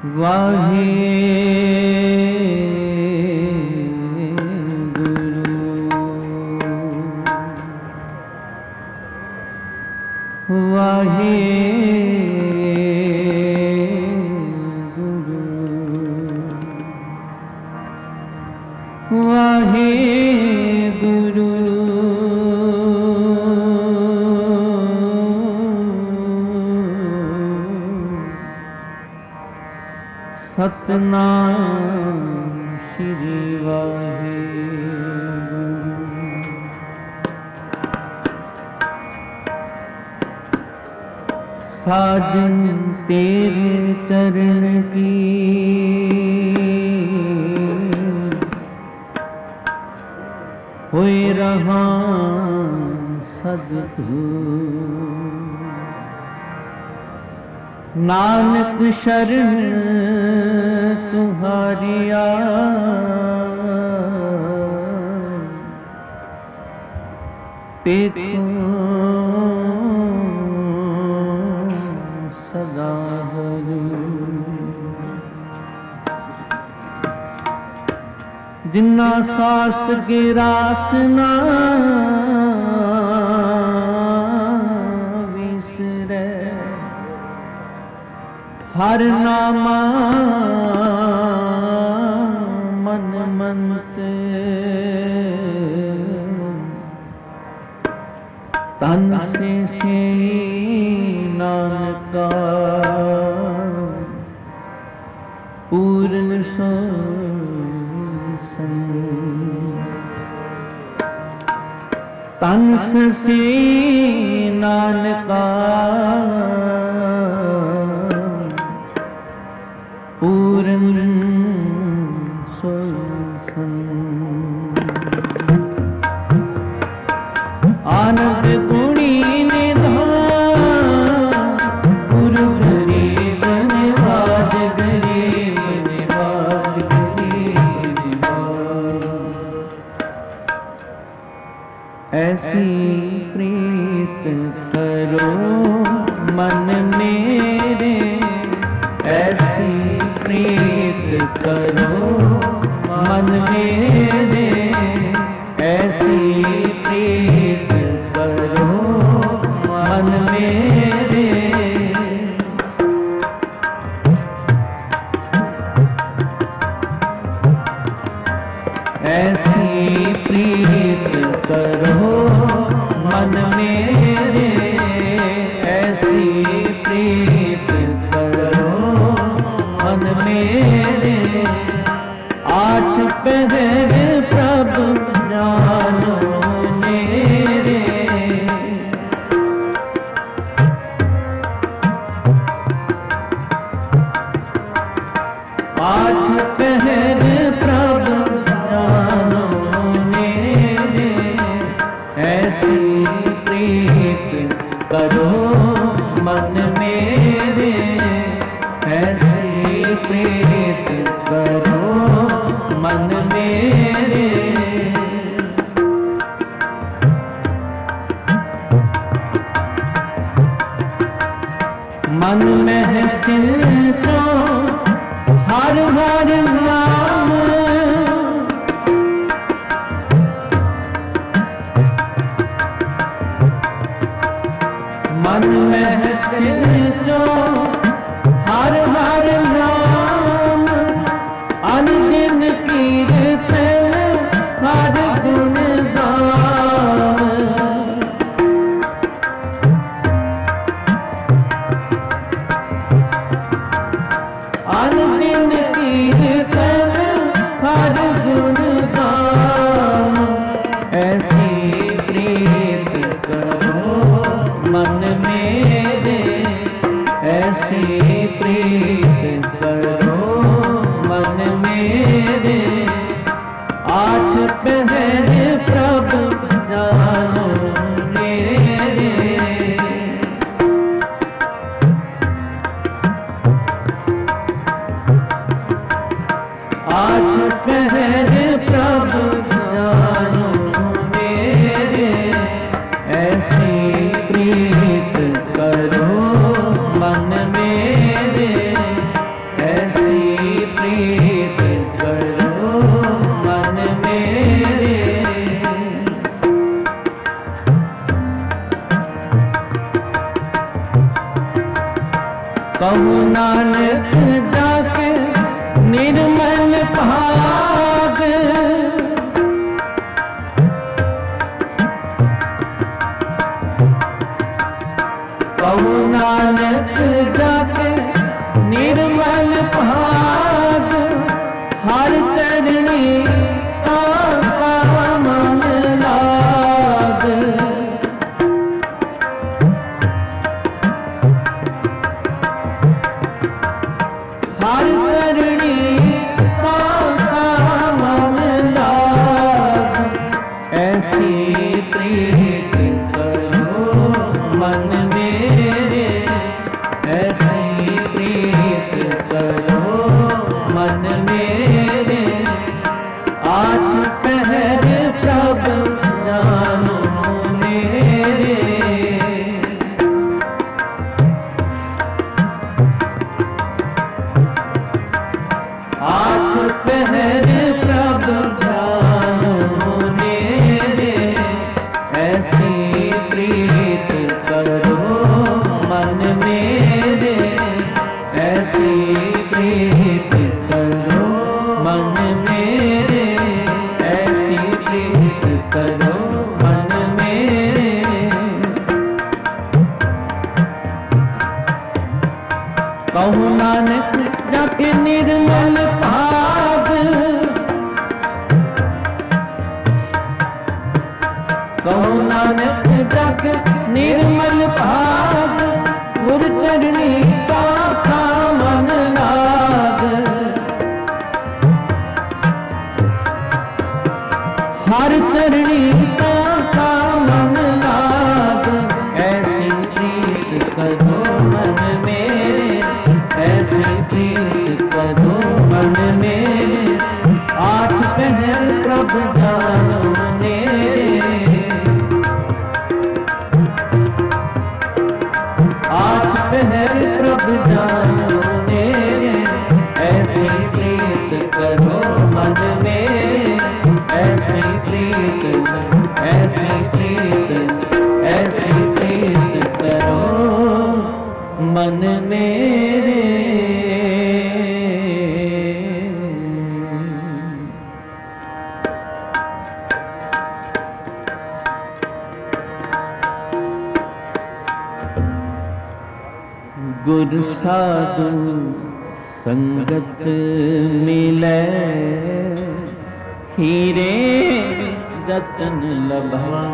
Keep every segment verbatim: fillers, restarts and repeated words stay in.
वाहे वाहे गुरु वाहे गुरु सतनाम श्री वाहे साजन तेरे चरण की होए रहा सद्धूर नानक शरण तुम्हारिया देखो सदा जिन्ना सास गिरासना विसरे हर नामा मन मंत तन से से नानका पूर्ण सो तन से नानका पूर्ण सोसन आनंद गुणी निधान गुरु गरीब निवाज गरीब निवाज गरीब निवाज ऐसी प्रीत करो मन मेरे ऐसी प्रीत करो मन मेरे ऐसी प्रीत करो मन मेरे ऐसी प्रीत करो मन मेरे ऐसी प्रीत करो मन मेरे आठ पहर प्रभु जानो मेरे आठ पहर प्रभु जानो मेरे ऐसी प्रीत करो मन मेरे ऐसी प्रीत करो मन मेरे मन में सिर तो हर हर नाम मन में सिर जो हर हर नाम अनगिन कीर्तन हर गुण गान अनगिन कीर्तन हर गुण गान ऐसी प्रीत करो मन मेरे ऐसी प्रीत करो मन मेरे आठ पहर प्रभु जानो मेरे आठ पहर जाके निर्मल भाग, कहूँ नानक जाके निर्मल भाग, हर चरणी का मन लाग। हर चरणी का मन लाग, ऐसी प्रीत करो मन मेरे, ऐसी प्रीत करो मन मेरे, आठ पहर प्रभु जानो मेरे। आठ पहर प्रभु जानो मेरे, ऐसी प्रीत करो मन मेरे, ऐसी प्रीत करो मन मेरे, ऐसी प्रीत करो मन मेरे। कहूँ नानक जाके निर्मल भाग, कहूँ नानक जाके निर्मल भाग, गुर चरणी का मन लाग। हर चरणी का मन लाग, ऐसी प्रीत करो मन मेरे, ऐसी प्रीत करो मन मेरे, आठ पहर प्रभु जानो मेरे। आठ पहर प्रभु जानो मेरे, ऐसी प्रीत करो मन मेरे, ऐसी प्रीत, ऐसी प्रीत, ऐसी प्रीत करो मन मेरे। गुर साधु संगत मिले, हीरे रतन लभन।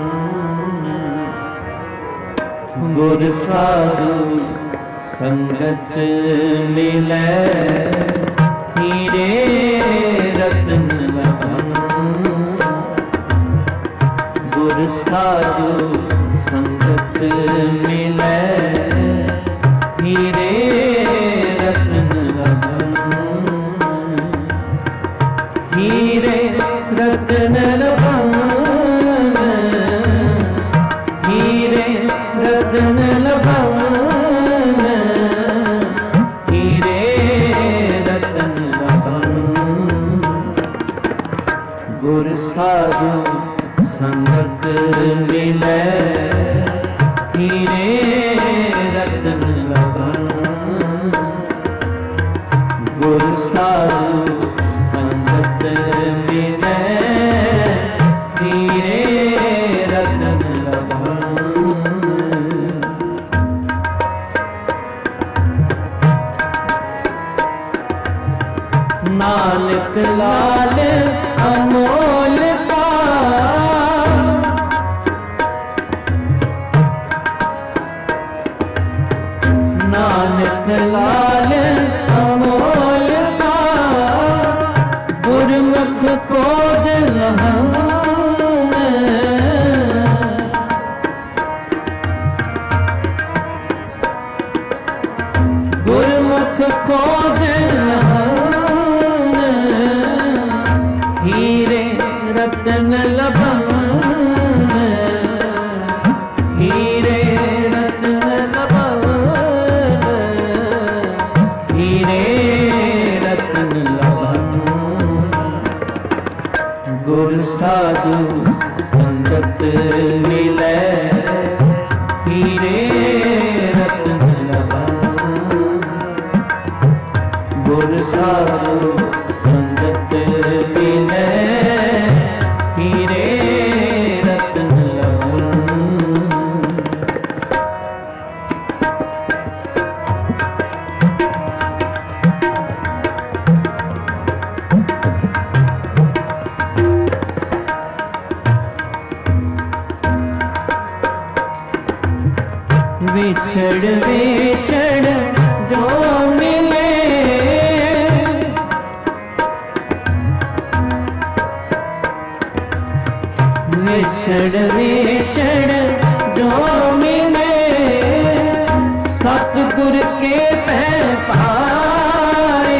गुर साधु संगत मिले, हीरे रतन लभन। गुर साधु संगत मिले, हीरे रतन लभन। हीरे रतन लभन, हीरे रतन लभन, हीरे रतन लभन। गुर साधु संगत मिले, हीरे रतन लभन। गुर साधु संगत मिले, हीरे रतन लभन। नानक लाल अमोल नानक लाल अमोल का, गुरमुख खोज लहम। गुरमुख खोज लहम, हीरे रतन लभन। हीरे रतन लभन, हीरे रतन लभन। गुर साधु संगत मिले, हीरे रतन लभन। गुर साधु संगत मिलै हीरे रतन लबन। विछड़ विछड़ जो मिले विछड़ विछड़ जो मिले सतगुर के पैर पाए।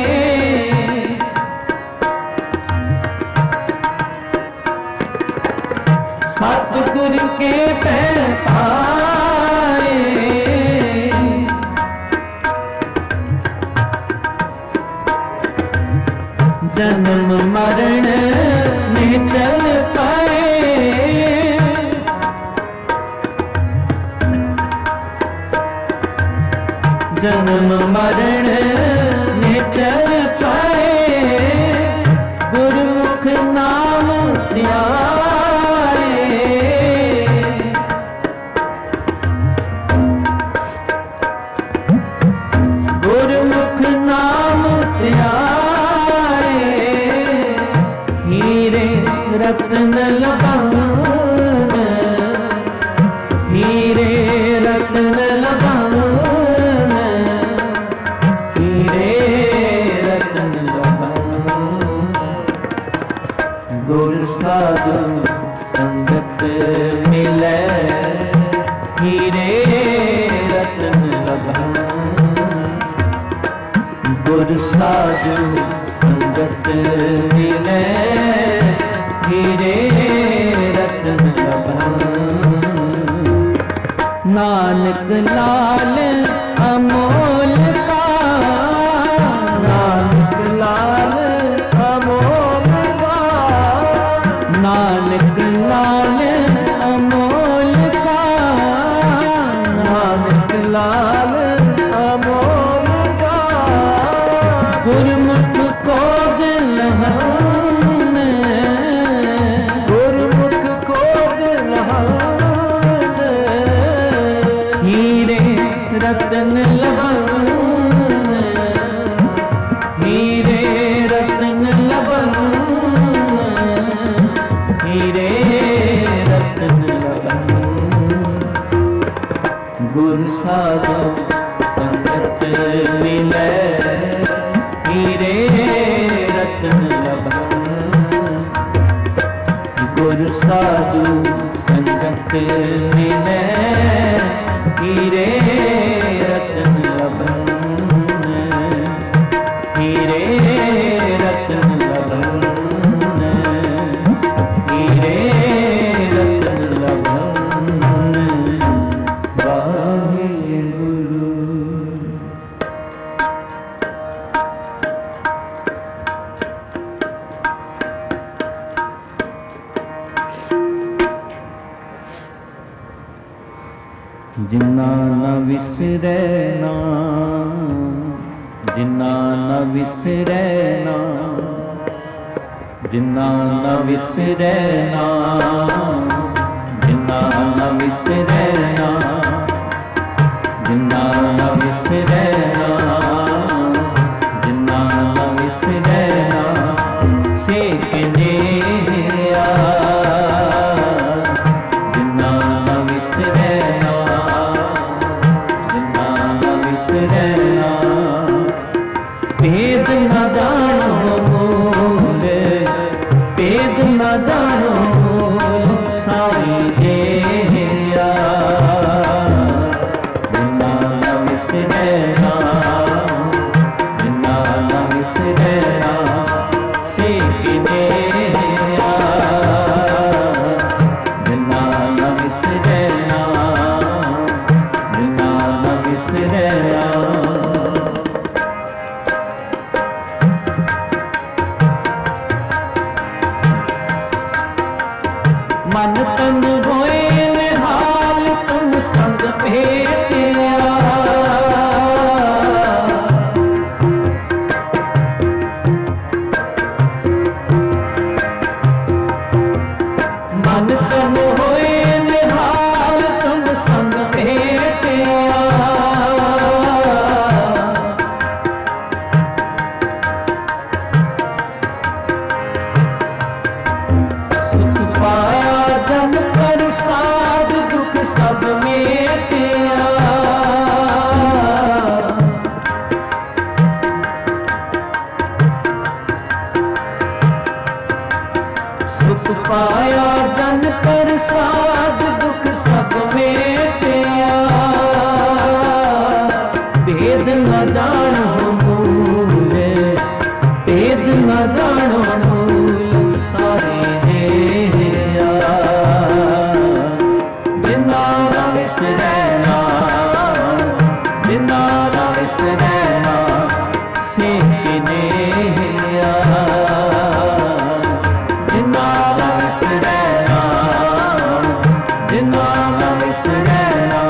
सतगुर के पैर पाए जन्म मरण में चल पाए। जन्म मरण में चल पाए गुरुमुख नाम ध्याए। गुरुमुख नाम ध्याए हीरे रत्न लबन। हीरे रत्न लबन। हीरे रत्न लबन। गुर साधु संगत मिलै हीरे रत्न लबन। गुर साधु संगत मिलै हीरे रतन लबन। नानक लाल अमोल का। नानक लाल अमोल का। नानक लाल अमोल का। नानक लाल अमोल का। गुरमुख को दिलहन। गुरमुख को दिलहन। हीरे रतन लबन। हीरे रतन लबन। हीरे रतन लबन। गुर साधु संगत मिलै हीरे रतन लबन। गुर साधु संगत मिलै हीरे रतन लबन। हीरे रतन लबन। हीरे रतन लबन। वाहेगुरु। जिन्ना न विसरै नाम। जिन्ना न विसरै नाम। जिन्ना न विसरै नाम। जिन्ना न विसरै नाम। जिन्ना न विसरै नाम। जिन्ना न विसरै नाम से कन्हैया। जिन्ना न विसरै भेद न जानो मोल। भेद न जानो सारी देहिया। जिन्ना न विसरै नाम। जिन्ना न विसरै नाम से कन्हैया। जिन्ना न विसरै नाम। जिन्ना न विसरै नाम। साध दुख सब मेटिया, भेद न जानो मूल, भेद न जानो मूल सारे देया। जिन्ना ना विसरैना, जिन्ना ना विसरैना से किनेया, जिन्ना ना विसरैना, जिन्ना ना विसरैना।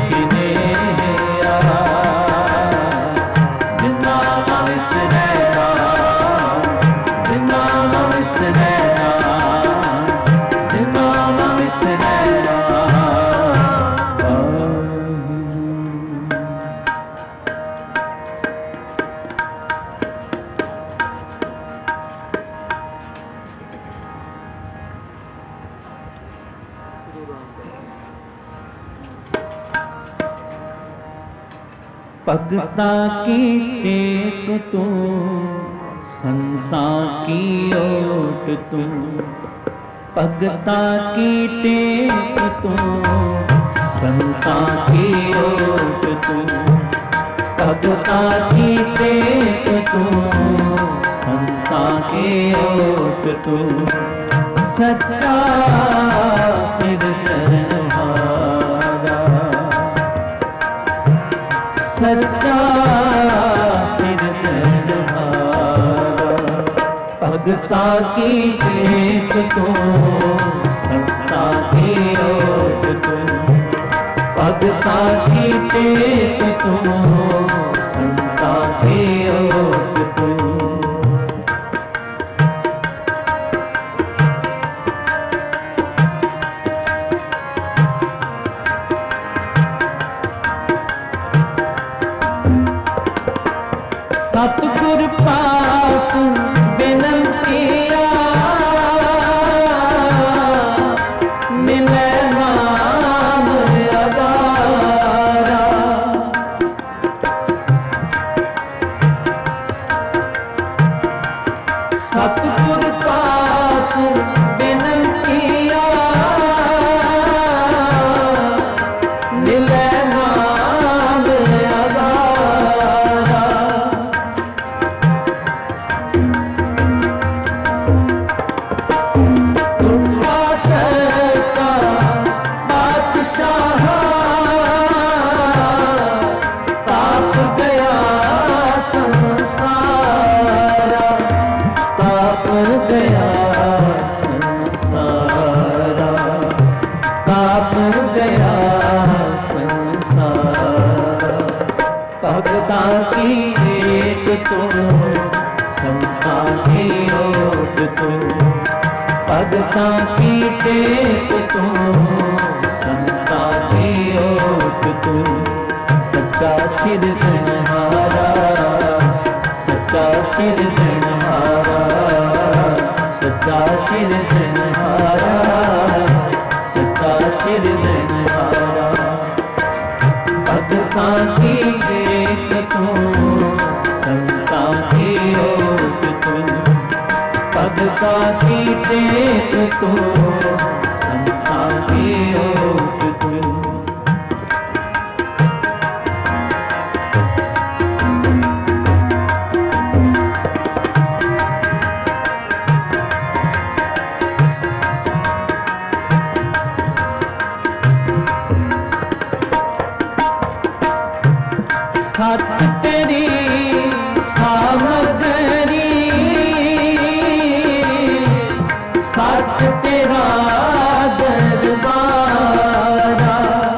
किने आया जिन्ना ना विसरैना जिन्ना ना विसरैना जिन्ना ना विसरैना भगता की टेक तू संता की ओट तू भगता की टेक तू संता की ओट तू भगता की टेक तू संता की ओट तू सच्चा सिरजनहारा सच्चा सिरजनहारा भगता की टेक तू संता की ओट तू भगता की टेक तू संता की ओट तू सतगुर पास बिनतिया मिले नाम अगारा सतगुर पास बिनतिया मिले नाम अगारा भगता की टेक तू संता की ओट तू भगता की टेक तू संता की ओट तू सच्चा सिरजनहारा सच्चा सिरजनहारा सच्चा सिरजनहारा सच्चा सिरजनहारा भगता की टेक तू संता की ओट तू भगता की टेक तू संता की ओट तू सच तेरी सामग्री सच तेरा दरबारा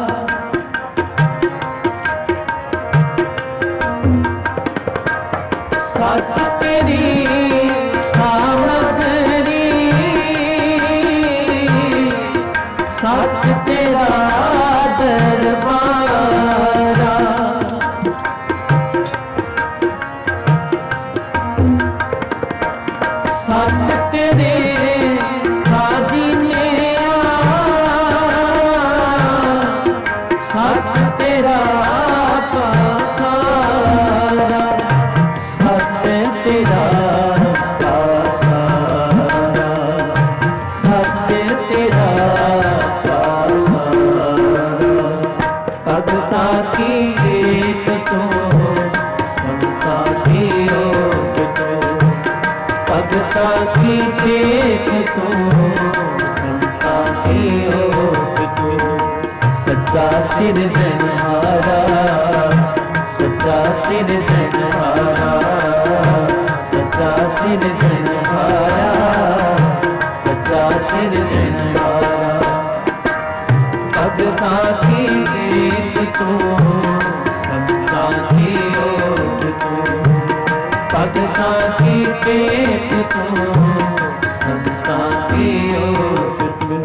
सच तेरी सामग्री सच तेरा दरबारा सच तेरे खादीने सच तेरा पासारा सच तेरा पासारा सच तेरा पासारा भगता की टेक तू संता की ओट तू भगता की टेक तू संता की ओट तू सच्चा सिरजनहारा सच्चा सिरजनहारा सच्चा सिरजनहारा सच्चा सिरजनहारा भगता की एक तो संस्था की ओट तो, भगता की एक तो संस्था की ओट तो।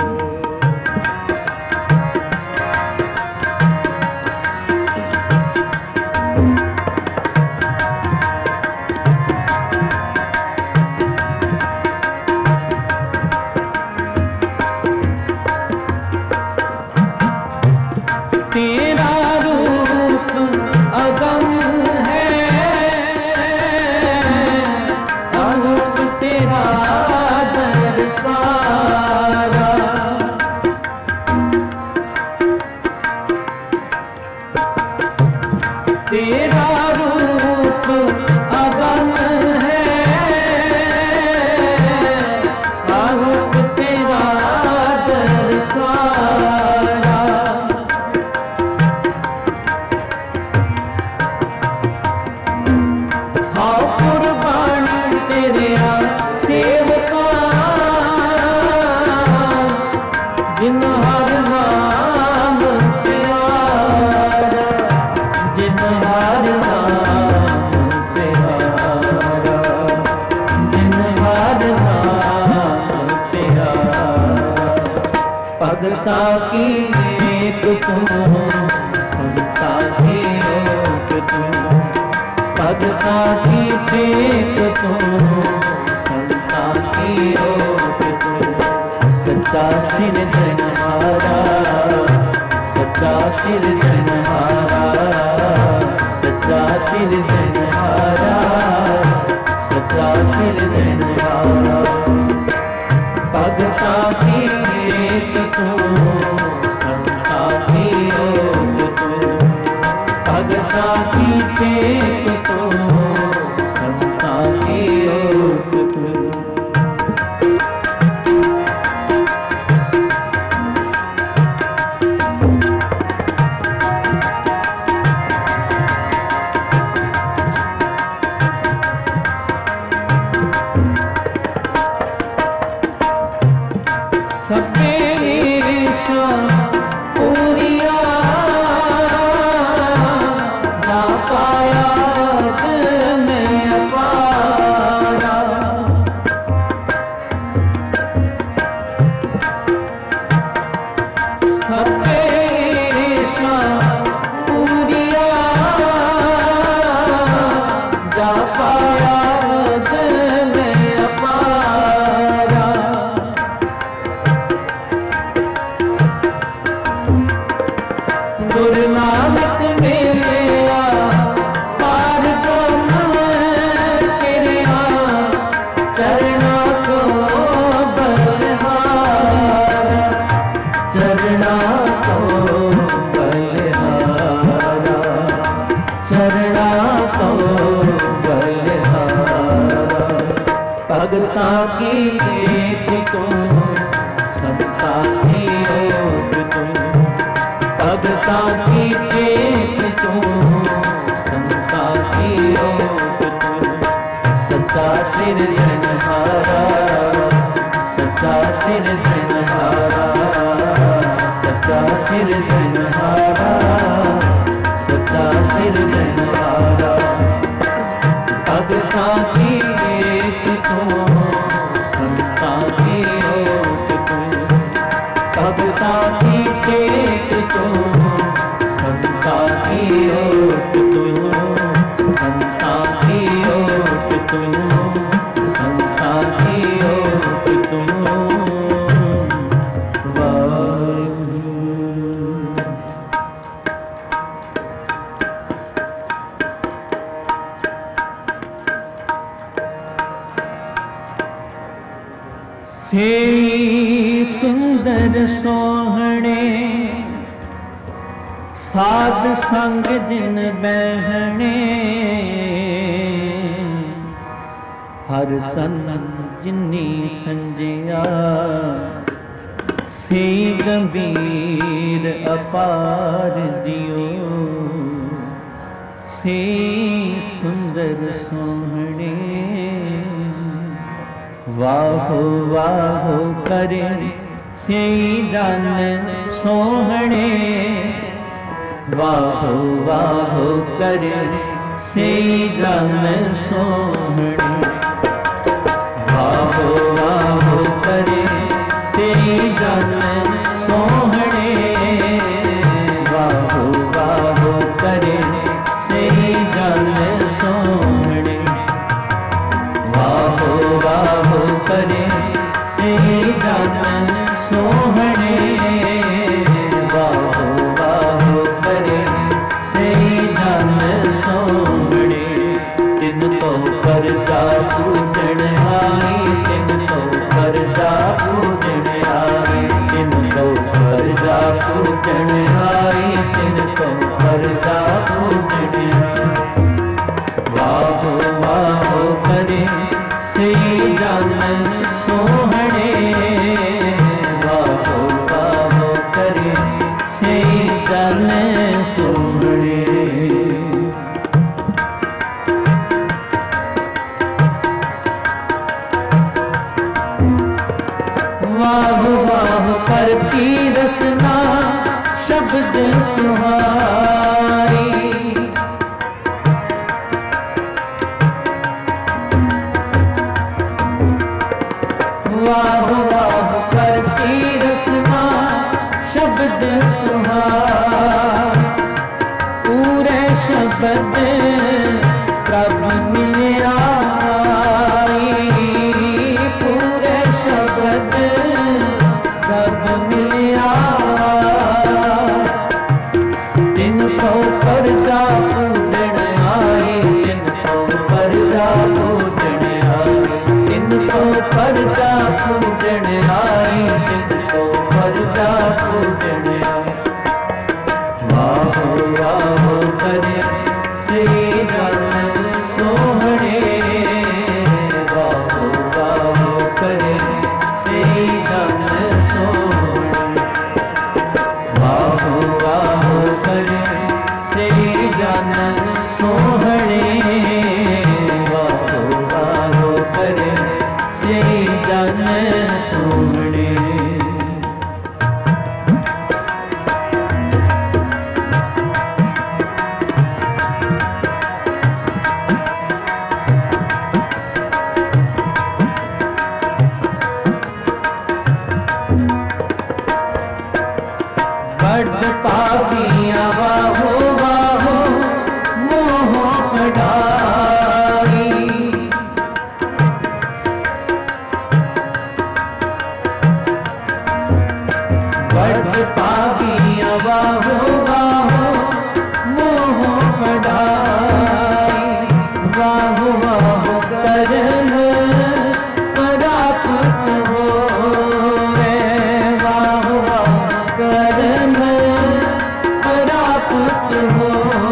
तेरा रूप अगम है, अरूप तेरा दरसारा, तेरा रूप अगम है, अरूप तेरा दरसारा। सेवका जिन हर नाम प्यारा, जिन हर नाम प्यारा, जिन हर नाम प्यारा। भगता की एक तुम संस्था की ओट तुम, भगता की एक तुम संस्था की ओट तुम। सच्चा सिरजनहारा, सच्चा सिरजनहारा, सच्चा सिरजनहारा, सच्चा सिरजनहारा। भगता की एक तुम संस्था की ओट तुम, भगता की एक तुम संस्था की ओट तुम। गुरु नानक मेरा पार ब्रह्म तेरा, चरणा को बलिहारा, चरणा को बलिहारा, चरणा को बलिहारा। भगता की एक तुम संस्था की ओट तुम, भगता की एक तुम संस्था की ओट तुम। सच्चा सिरजनहारा, सच्चा सिरजनहारा, सच्चा सिरजनहारा, सच्चा सिरजनहारा। भगता की एक तुम संस्था की ओट तुम, भगता की एक तुम संस्था की ओट तुम, संस्था की ओट तुम, संस्था की ओट तुम। से सुंदर सोहणे साध संग जिन बहने, हर तन जिन्नी संजया से गंभीर अपार दियो। से सुंदर सोहणे वाहो वाहो करे सेई जन सोहणे वाहो वाहो करे सेई जन सोहणे वाहो वाहो करे सेई जन सोहणे वाहो वाहो करे सेई जन सोहणे वाहो वाहो करे सेई जन सोहणे वाहो वाहो करे सेई जन सोहणे तिन तो करजा पूजन आई तिन तो करजा पूजन आई तिन तो करजा पूजन आई तिन तो करजा पूजन आई वाहो वाहो करे सेई जन सोहणे वाहो वाहो करे सेई जन सोहणे वाह वाह कर की रसना शब्द सुहाई वाह वाह कर की रसना शब्द सुहाई पूरे शब्द प्रभ मिलिया पूरे शब्द प्रभ मिलिया तिन को परजा पूजन आई तिन को परजा पूजन आई तिन को परजा पूजन आई तिन को परजा पूजन आई वाहो वाहो करे सेई जन सोहणे वाहो वाहो करे सेई जन सोहणे वाहो वाहो करे सेई जन सोहणे वाहो वाहो करे सेई जन सोहणे बड़ पापिया वाहो वाहो मोह पढ़ाई बड़ पापिया वाहो वाहो मोह पढ़ाई वाहो वाहो करन परापुत हो वाहो वाहो करन परापुत हो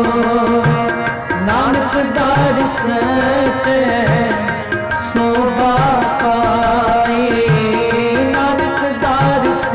नानक दारिस शोभा पाए नानक दारिस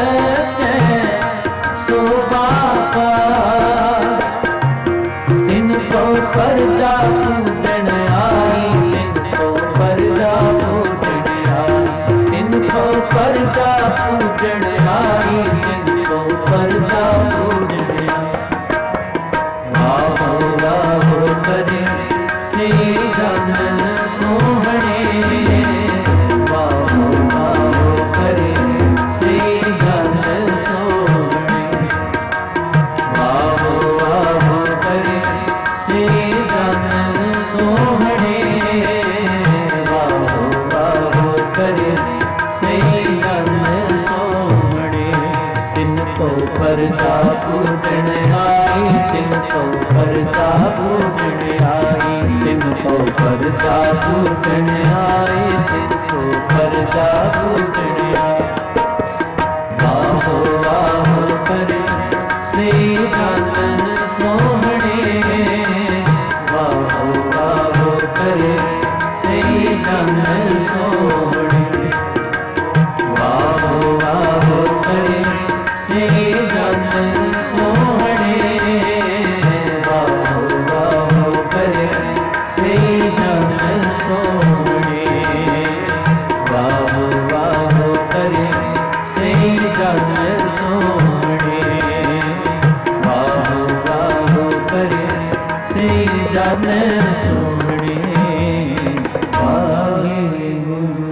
शोभा पाए तिन को परजा पूजन आई तिन को परजा पूजन आई तिन को परजा पूजन आई तिन को परजा पूजन आई वाहो वाहो करे सेई जन सोहणे वाहो वाहो करे सेई जन सोहणे वाहो वाहो करे सेई जन सोहणे वाहो वाहो करे सेई जन सोहणे तिन को परजा पूजन आई तिन को परजा पूजन आई तिन को परजा पूजन आई तिन को परजा पूजन आई वाहो वाहो करे सेई जन सोहणे वाहो वाहो करे सेई जन सोहणे वाहो वाहो करे सेई जन सोहणे वाहो वाहो करे सेई जन सोहणे वाहो वाहो करे सेई सही जन सोहणे वाहेगुरु।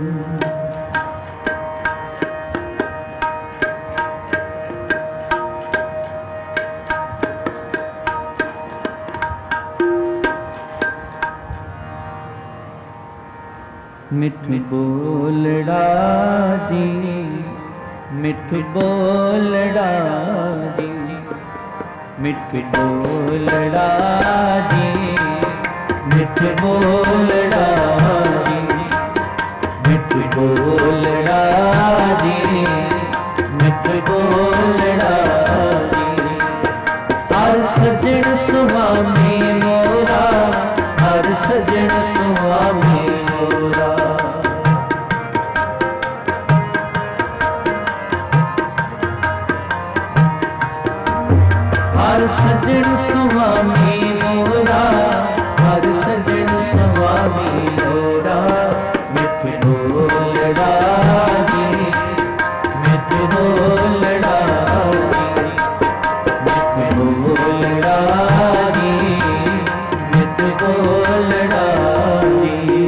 मिठ बोलड़ा दी मिठ बोलड़ा दी मिठ बोलड़ा दी मिठ बोलड़ा दी मिठ बोलड़ा दी मिठ बोलड़ा दी। हर सजन सुहामी मोरा हर सजन सुहामी मोरा। हर सजन सुहामी मोरा हर सजन सुहामी मोरा। मिठ बोलड़ा दी मिठ बोलड़ा दी मिठ बोलड़ा दी मिठ बोलड़ा दी।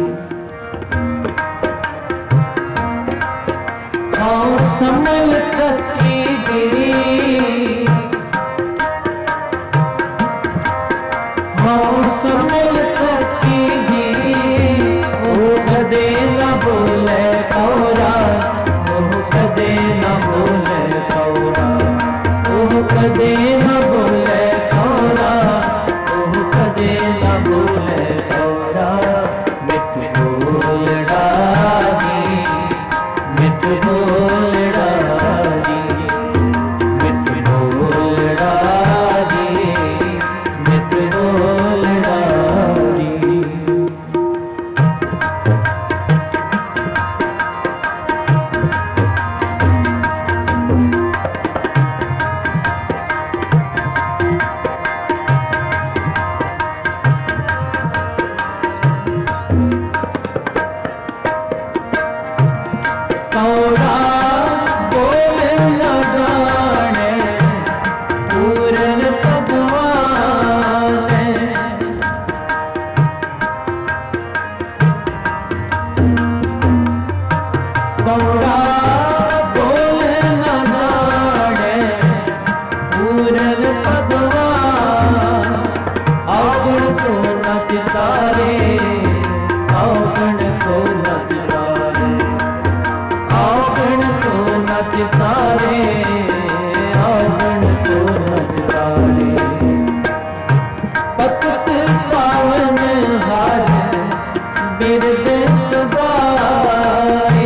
हाँ समल तकी दी समल तकी दी ओ कदे न बोले कौरा ओ कदे न बोले कौरा ओ कदे न बोले कौरा ओ कदे न बोले कौरा। मिठ बोलड़ा दी मिठ बोलड़ा दी मिठ बोलड़ा दी मिठ बोलड़ा। कौड़ा बोल न जाने पूरन भगवान कौड़ा बोल न जाने पूरन भगवान। अवगुण को न चितारे अवगुण को न चितारे अवगुण को न चितारे अवगुण को न चितारे। पतित पावन हार बिरद सजाए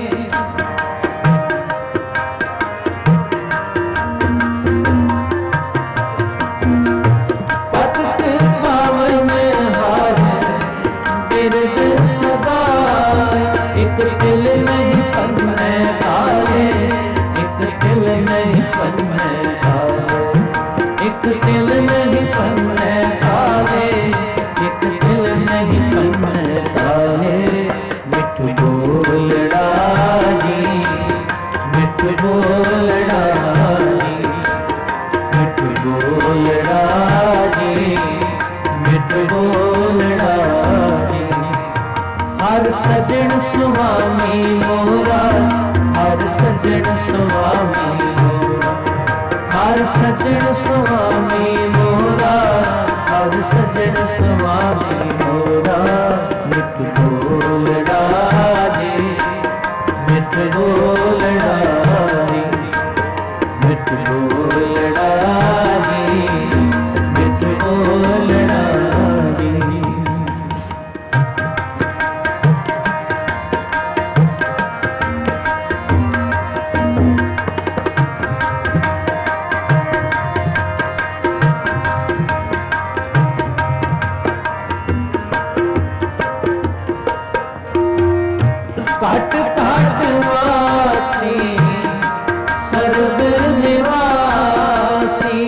पतित पावन हार बिरद सजाए। एक दिल नहीं पन में डाले एक दिल नहीं पन में डाले एक दिल नहीं पन में डाले एक दिल नहीं पन में डाले। मिठ बोलड़ा दी मिठ बोलड़ा दी मिठ बोलड़ा दी मिठ बोलड़ा दी। हर सजन सुहामी मोरा हर सजन सुहामी मोरा हर सजन सुहामी मोरा हर सजन सुहामी मोरा। मिठ बोलड़ा दी मिठ बोलड़ा दी मिठ बोलड़ा दी मिठ बोलड़ा दी। काट काट वासी सर्व निवासी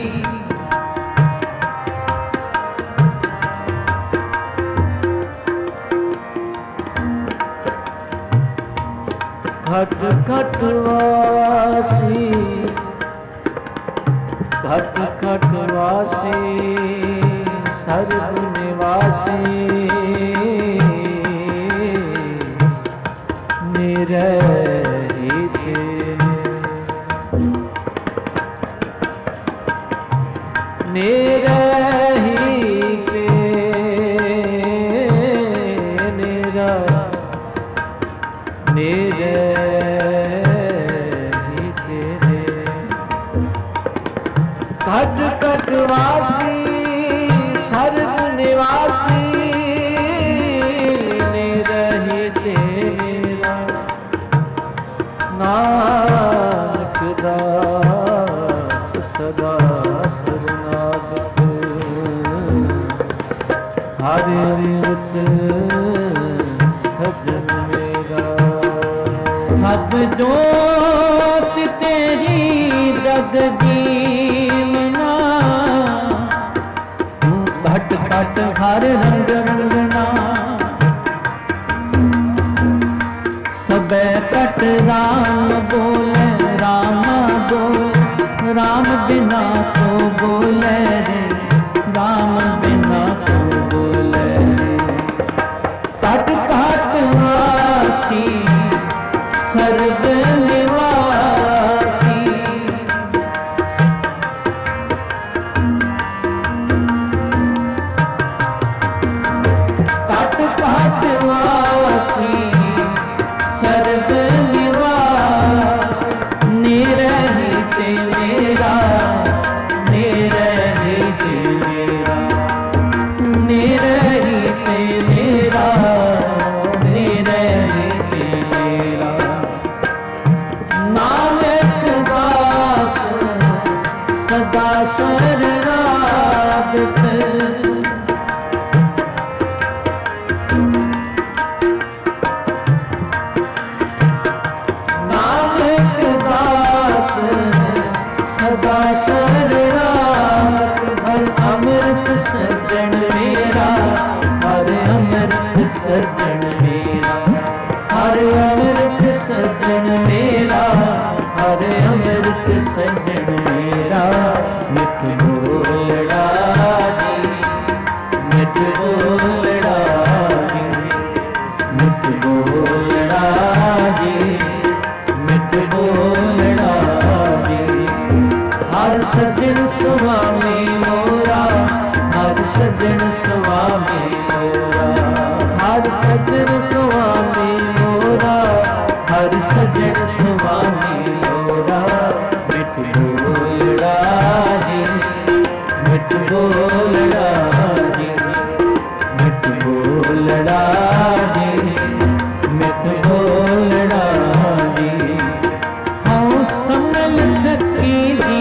घट घट वासी घट घट वासी सर्व निवासी निरहित निरहित निरा निरहित कट कटवासी सर्व निवासी निरहित नानक दास सदा शरणागत हरि अमृत सजन मेरा सब जोत तेरी जग जीवना घट घट हर रंग रंगना सबे कट राम बोले राम बोले राम बिना तो बोले रे राम बिना तो बोले कट कट वासी सर्व निवासी कट कट वासी सर्व निवास निरहित मेरा निरहित मेरा निरहित मेरा निरहित मेरा नानक दास सदा शरणागत सदा शरणागत हर अमृत सजन मेरा हर अमृत सजन मेरा हर अमृत सजन मेरा हर अमृत सजन मेरा मिठ बोलड़ा जी मिठ बोलड़ा जी मिठ बोलड़ा जी मिठ बोलड़ा हर सजन स्वामी मोरा हर सजन स्वामी मोरा हर सजन स्वामी मोरा हर सजन स्वामी मोरा मिठ बोलड़ा जी मिठ बोलड़ा जी मिठ बोलड़ा जी मिठ बोलड़ा जी हाँ समल थकी जी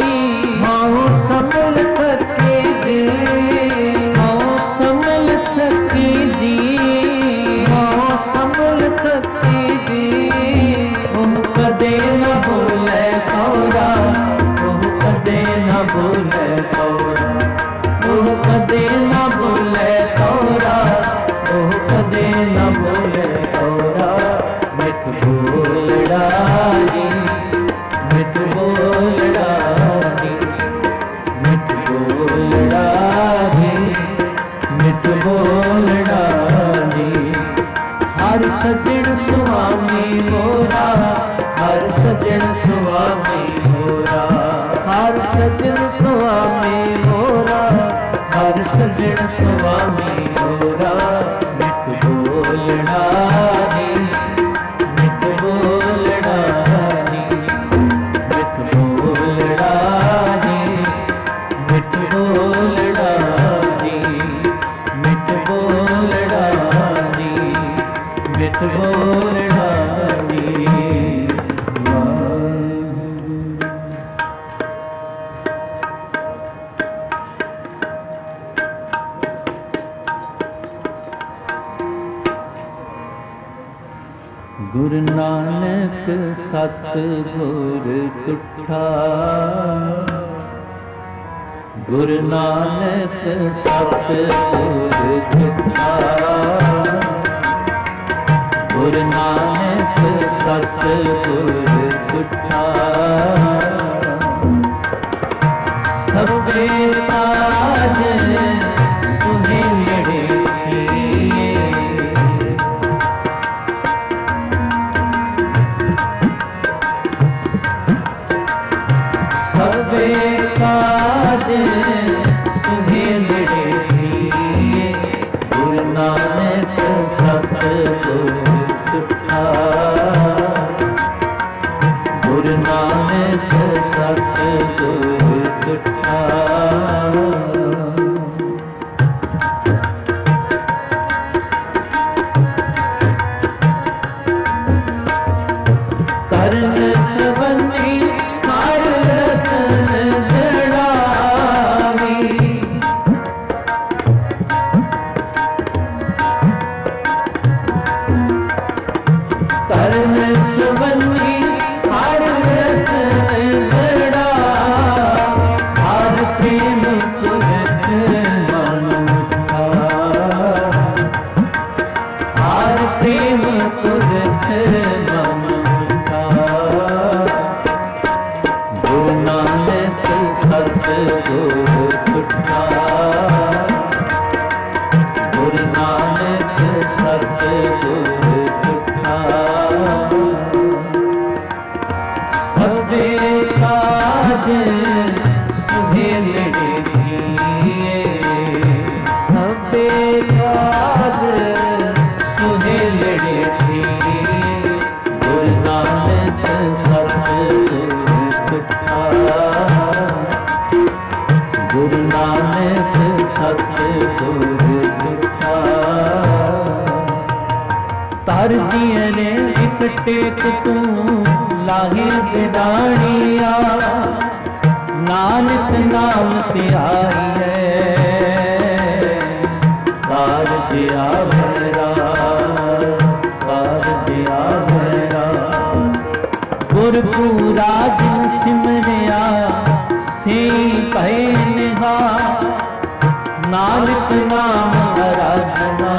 समल थकी जी हाँ समल थकी जी हाँ समल थकी जी ओह कदे न भूले कौरा ओह कदे न भूले कौरा ओह कदे न भूले कौरा ओह कदे न भूले कौरा मिठ बोलड़ा जी मिठ बोलड़ा जी मिठ बोलड़ा जी मिठ बोलड़ा जी हर सजन स्वामी मोरा हर सजन स्वामी मोरा हर सजन स्वामी मोरा हर सजन स्वामी मोरा मिठ बोलड़ा जी मिठ बोलड़ा जी मिठ बोलड़ा जी मिठ बोलड़ा जी मिठ बोलड़ा जी मिठ बोलड़ा जी गुरु नानक सतगुर तुठा गुरु नानक सतगुर तुठा गुरु नानक सतगुर तुठा सबे ताज ਤਰਨ ਸਵੰਨੀ ਹਰ ਰਤਨ ਜੜਾਵੀ। ਤਰਨ ਸਵੰਨੀ ਹਰ ਰਤਨ ਜੜਾਵੀ। ਹਰ ਪ੍ਰੇਮ ਪੁਰਖ ਮਨ ਮੁਠਾ। ਹਰ ਪ੍ਰੇਮ ਪੁਰਖ ਮਨ ਮੁਠਾ। ਗੁਰੂ ਨਾਨਕ ਸਤਿਗੁਰ ਤੁਠਾ। ਗੁਰੂ ਨਾਨਕ ਸਤਿਗੁਰ ਤੁਠਾ। ਸਭੇ ਕਾਜ ਸੁਹੇਲੜੇ ਕੀਏ। ਸਭੇ ਕਾਜ ਸੁਹੇਲੜੇ ਕੀਏ। ਗੁਰੂ ਨਾਨਕ ਸਤਿਗੁਰ ਤੁਠਾ। ਗੁਰੂ ਨਾਨਕ ਸਤਿਗੁਰ ਤੁਠਾ। ਤਰ ਜੀਏ ਨੇ ਇਕ ਟੇਕ ਤੂੰ ਲਾਹੇ ਬਿਡਾਣੀਆ। ਨਾਨਕ ਨਾਮ ਧਿਆਈਐ ਕਾਰ ਦਿਆ ਭੈਰਾ। ਕਾਰ ਦਿਆ ਭੈਰਾ। ਗੁਰਪੂਰਾ ਜਿਨ ਸਿਮਰਿਆ ਸੇ ਭੈ ਨਿਹਾਲ। ਨਾਨਕ ਨਾਮ ਅਰਾਧਨਾ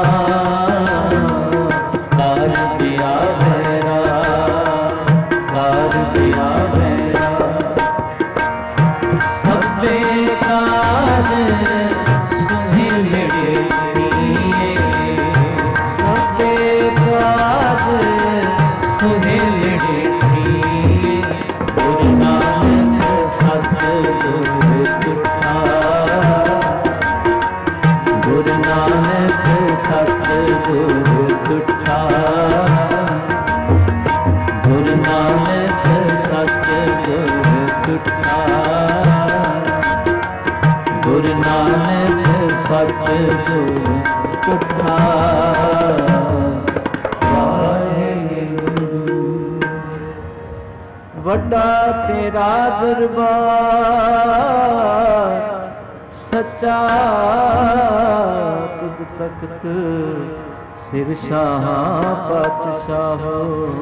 ਕਾਰ ਦਿਆ ਭੈਰਾ। ਕਾਰ ਦਿਆ ਭੈਰਾ। ਸਭੇ ਕਾਜ ਸੁਹੇਲੜੇ ਕੀਏ। ਸਭੇ ਕਾਜ ਸੁਹੇਲੜੇ ਕੀਏ। ਗੁਰੂ ਨਾਨਕ ਸਤਿਗੁਰ ਤੁਠਾ। ਗੁਰੂ ਨਾਨਕ ਸਤਿਗੁਰ ਤੁਠਾ। ਗੁਰੂ ਨਾਨਕ ਸਤਿਗੁਰ ਤੁਠਾ। ਗੁਰੂ ਨਾਨਕ ਸਤਿਗੁਰ ਤੁਠਾ। ਵਾਹਿਗੁਰੂ। ਵੱਡਾ ਤੇਰਾ ਦਰਬਾਰ ਸੱਚਾ ਤੁਧ ਤਖਤ ਸਿਰ ਸ਼ਾਹ ਪਾਤਸ਼ਾਹੋ।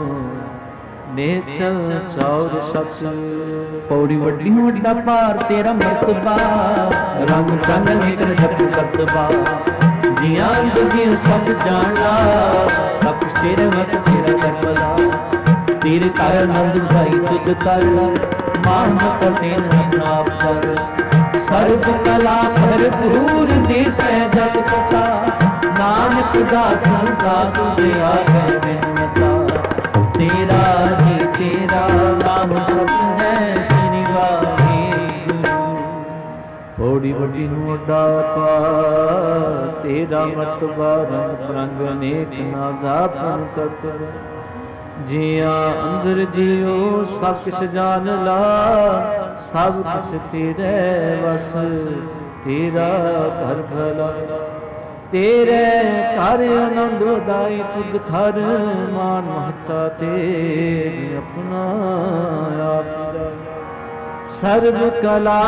ਨੇਚਲ ਚੌਰ ਸਤ। ਪੌੜੀ ਵੱਡੀ ਵੱਡਾ ਭਾਰ ਤੇਰਾ ਮਰਤਬਾ। ਰੰਗ ਚੰਨ ਨਿਕਲ ਜਪ ਕਰਤਬਾ। ਜੀਆਂ ਦੁਖੀਆਂ ਸਭ ਜਾਣਾ। ਸਭ ਤੇਰੇ ਵਸ ਤੇਰਾ ਕਰਮਲਾ। ਤੇਰੇ ਕਰ ਆਨੰਦ ਭਾਈ ਤੁਧ ਕਰ। ਮਾਨ ਤੇਨ ਆਪਣਾ ਆਪ ਕਰ। ਸਰਬ ਕਲਾ ਭਰਪੂਰ ਦਿਸੈ ਜਗ ਕਥਾ। ਨਾਨਕ ਦਾਸ ਸੰਸਾਰ ਤੁਧ ਆਗੇ ਬਿਨਮਤਾ। ਤੇਰਾ ਹੀ ਤੇਰਾ ਨਾਮ ਸਤ ਹੈ ਸ਼੍ਰੀ ਵਾਹਿਗੁਰੂ। ਪੌੜੀ ਵੱਡੀ ਨੂੰ ਵੱਡਾ ਪਾਰ ਤੇਰਾ ਮਰਤਬਾ। ਰੰਗ ਬਰੰਗ ਅਨੇਕ ਨਾਜ਼ਾ ਪਨ ਕਰਤਬ। ਜੀਆਂ ਅੰਦਰ ਜੀਓ ਸਭ ਕਿਛ ਜਾਣ ਲਾ। ਸਭ ਕਿਛ ਤੇਰੇ ਵਸ ਤੇਰਾ ਘਰ ਭਲਾ। ਤੇਰੇ ਘਰ ਆਨੰਦ ਵਧਾਈ ਤੁਧ ਘਰ। ਮਾਨ ਮਹਤਾ ਤੇਰੀ ਆਪਣਾ ਆਪ। ਸਰਬ ਕਲਾ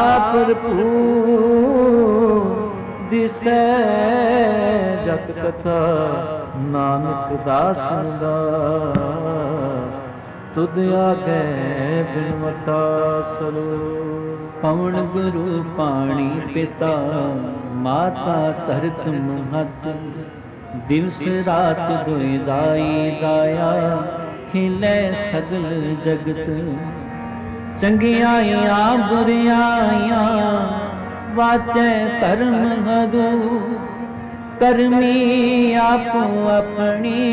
ਭਰਪੂਰ ਦਿਸੈ ਜਤ ਕਥਾ। ਨਾਨਕ ਦਾਸ ਦਾਸ ਤੁਧ ਆਗੇ ਬਿਨਮਤਾ ਸਲੋ। ਪਵਨ ਗੁਰੂ ਪਾਣੀ ਪਿਤਾ। ਮਾਤਾ ਧਰਤ ਮਹਤ। ਦਿਵਸ ਰਾਤ ਦੁਇ ਦਾਈ ਦਾਇਆ। ਖਿਲੇ ਸਗਲ ਜਗਤ। ਚੰਗਿਆਈਆਂ ਬੁਰਿਆਈਆਂ ਵਾਚੈ ਧਰਮ ਹਦੂ। ਕਰਮੀ ਆਪੋ ਆਪਣੀ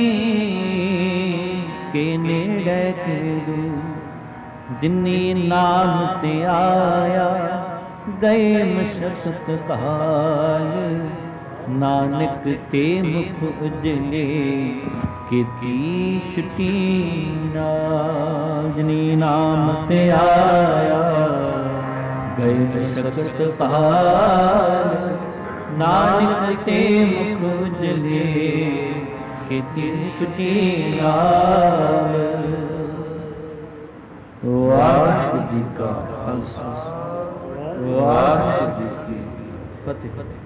ਕੇ ਨੇੜੇ ਕੀਦੂ। ਜਿਨੀ ਨਾਮ ਤੇ ਆਇਆ ਗਏ ਮਸ਼ਕਤ ਕਾਲ। ਨਾਨਕ ਤੇ ਮੁਖ ਉਜਲੇ ਕੀਤੀ ਛੁਟੀ ਨਾਲ। ਜਿਨੀ ਨਾਮ ਤੇ ਆਇਆ ਗਏ ਮਸ਼ਕਤ ਪਹਾੜ, ਨਾਨਕ ਤੇ ਮੁਖ ਉਜਲੇ, ਖੇਤੀ ਛੁਟੀ ਨਾਲ। ਵਾਹਿਗੁਰੂ ਜੀ ਕਾ ਖਾਲਸਾ, ਵਾਹਿਗੁਰੂ ਜੀ ਕੀ ਫਤਿਹ।